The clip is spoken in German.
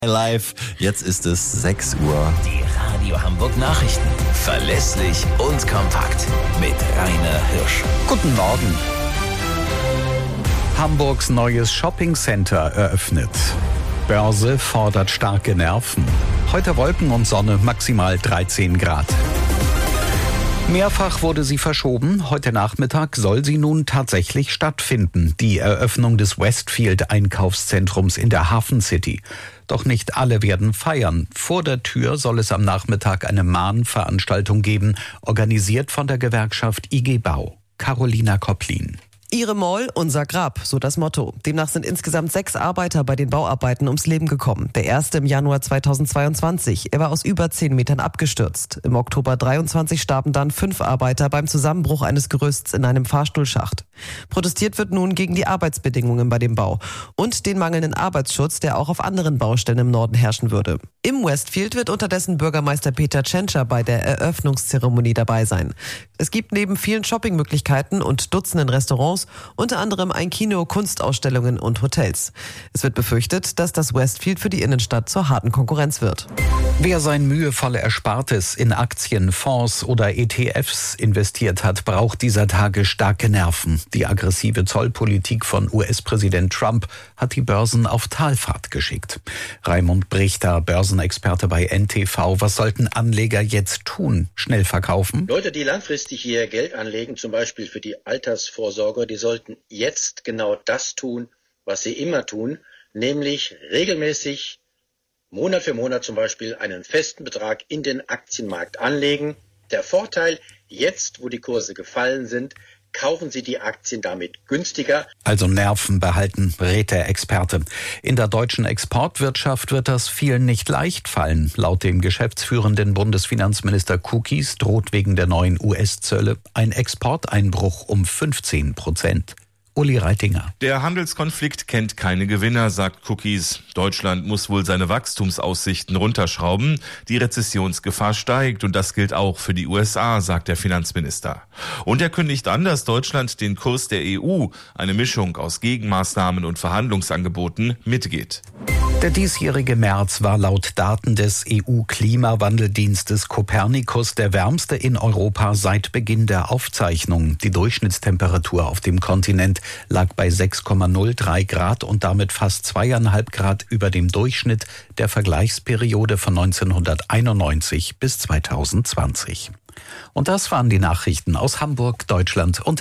Live, jetzt ist es 6 Uhr. Die Radio Hamburg Nachrichten. Verlässlich und kompakt. Mit Rainer Hirsch. Guten Morgen. Hamburgs neues Shoppingcenter eröffnet. Börse fordert starke Nerven. Heute Wolken und Sonne, maximal 13 Grad. Mehrfach wurde sie verschoben. Heute Nachmittag soll sie nun tatsächlich stattfinden. Die Eröffnung des Westfield-Einkaufszentrums in der Hafen City. Doch nicht alle werden feiern. Vor der Tür soll es am Nachmittag eine Mahnveranstaltung geben, organisiert von der Gewerkschaft IG Bau. Carolina Kopplin. Ihre Mall, unser Grab, so das Motto. Demnach sind insgesamt 6 Arbeiter bei den Bauarbeiten ums Leben gekommen. Der erste im Januar 2022. Er war aus über 10 Metern abgestürzt. Im Oktober 23 starben dann 5 Arbeiter beim Zusammenbruch eines Gerüsts in einem Fahrstuhlschacht. Protestiert wird nun gegen die Arbeitsbedingungen bei dem Bau und den mangelnden Arbeitsschutz, der auch auf anderen Baustellen im Norden herrschen würde. Im Westfield wird unterdessen Bürgermeister Peter Tschentscher bei der Eröffnungszeremonie dabei sein. Es gibt neben vielen Shoppingmöglichkeiten und Dutzenden Restaurants unter anderem ein Kino, Kunstausstellungen und Hotels. Es wird befürchtet, dass das Westfield für die Innenstadt zur harten Konkurrenz wird. Wer sein mühevolle Erspartes in Aktien, Fonds oder ETFs investiert hat, braucht dieser Tage starke Nerven. Die aggressive Zollpolitik von US-Präsident Trump hat die Börsen auf Talfahrt geschickt. Raimund Brichter, Börsenexperte bei NTV. Was sollten Anleger jetzt tun? Schnell verkaufen? Leute, die langfristig ihr Geld anlegen, zum Beispiel für die Altersvorsorge, die sollten jetzt genau das tun, was sie immer tun, nämlich regelmäßig Monat für Monat zum Beispiel einen festen Betrag in den Aktienmarkt anlegen. Der Vorteil, jetzt wo die Kurse gefallen sind, kaufen Sie die Aktien damit günstiger. Also Nerven behalten, rät der Experte. In der deutschen Exportwirtschaft wird das vielen nicht leicht fallen. Laut dem geschäftsführenden Bundesfinanzminister Cookies droht wegen der neuen US-Zölle ein Exporteinbruch um 15%. Uli Reitinger. Der Handelskonflikt kennt keine Gewinner, sagt Cookies. Deutschland muss wohl seine Wachstumsaussichten runterschrauben. Die Rezessionsgefahr steigt und das gilt auch für die USA, sagt der Finanzminister. Und er kündigt an, dass Deutschland den Kurs der EU, eine Mischung aus Gegenmaßnahmen und Verhandlungsangeboten, mitgeht. Der diesjährige März war laut Daten des EU-Klimawandeldienstes Copernicus der wärmste in Europa seit Beginn der Aufzeichnung. Die Durchschnittstemperatur auf dem Kontinent lag bei 6,03 Grad und damit fast 2,5 Grad über dem Durchschnitt der Vergleichsperiode von 1991 bis 2020. Und das waren die Nachrichten aus Hamburg, Deutschland und